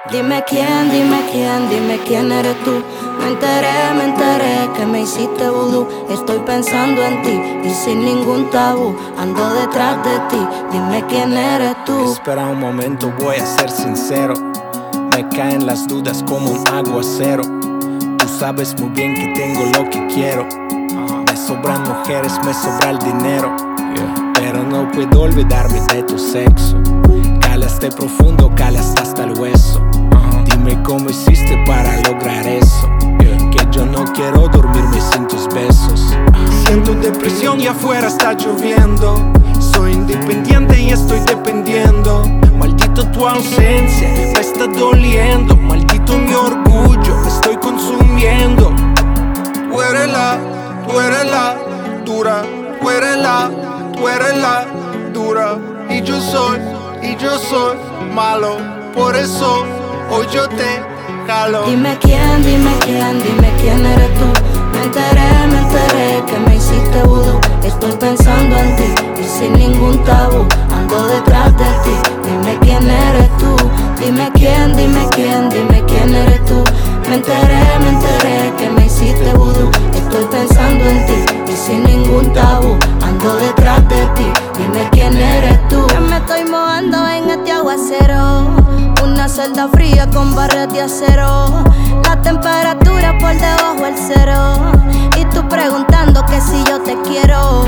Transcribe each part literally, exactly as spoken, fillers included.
Dime quién, dime quién, dime quién eres tú. Me enteré, me enteré que me hiciste vudú. Estoy pensando en ti y sin ningún tabú ando detrás de ti. Dime quién eres tú. Espera un momento, voy a ser sincero. Me caen las dudas como un aguacero. Tú sabes muy bien que tengo lo que quiero. Me sobran mujeres, me sobra el dinero. Pero no puedo olvidarme de tu sexo. Calaste profundo, calaste hasta el hueso. Dime cómo hiciste para lograr eso. Que yo no quiero dormirme sin tus besos. Siento depresión y afuera está lloviendo. Soy independiente y estoy dependiendo. Maldito tu ausencia, me está doliendo. Maldito mi orgullo, me estoy consumiendo. Tú eres la, tú eres la dura. Tú eres la, tú eres la dura. Y yo soy, y yo soy malo. Por eso hoy yo te jalo. Dime quién, dime quién, dime quién eres tú. Me enteré, me enteré que me hiciste vudú. Estoy pensando en ti y sin ningún tabú ando detrás de ti. Dime quién eres tú. Dime quién, dime quién, dime quién eres tú. Me enteré, me enteré que me hiciste vudú. Estoy pensando en ti y sin ningún tabú ando detrás de ti. Dime quién eres tú. Que me estoy mojando en este aguacero. Una celda fría con barras de acero. La temperatura por debajo del cero. Y tú preguntando que si yo te quiero.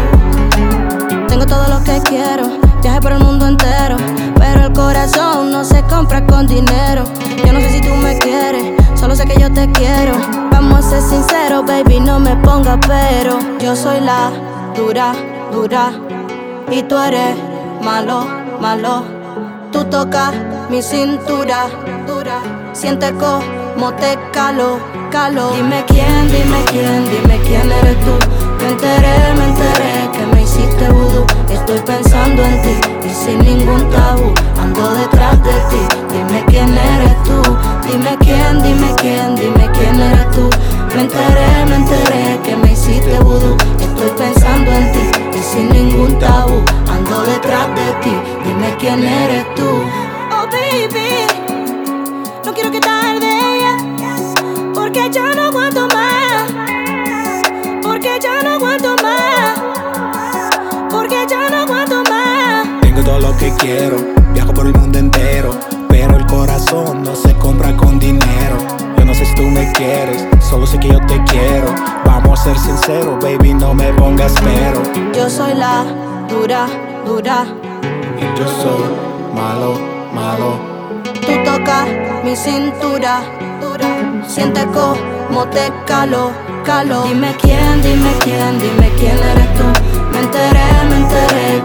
Tengo todo lo que quiero. Viaje por el mundo entero. Pero el corazón no se compra con dinero. Yo no sé si tú me quieres, solo sé que yo te quiero. Vamos a ser sinceros, baby, no me pongas pero. Yo soy la dura, dura. Y tú eres malo, malo. Tú tocas mi cintura, dura. Siente como te calo, calo. Dime quién, dime quién, dime quién eres tú. Me enteré, me enteré que me hiciste vudú. Estoy pensando en ti y sin ningún tabú ando detrás de ti. Dime quién eres tú. Dime quién, dime quién, dime quién eres tú. Me enteré, me enteré que me hiciste vudú. Estoy pensando en ti y sin ningún tabú ando detrás de ti. Dime quién eres tú. Oh baby, no quiero que tarde ya, porque ya no aguanto más. Porque ya no aguanto más. Porque ya no aguanto más. Tengo todo lo que quiero, viajo por el mundo entero. Pero el corazón no se compra con dinero. Yo no sé si tú me quieres, solo sé que yo te quiero. Vamos a ser sinceros, baby, no me pongas pero. Yo soy la dura, dura. Y yo soy malo, malo. Tú tocas mi cintura, dura. Siente como te calo, calo. Dime quién, dime quién, dime quién eres tú. Me enteré, me enteré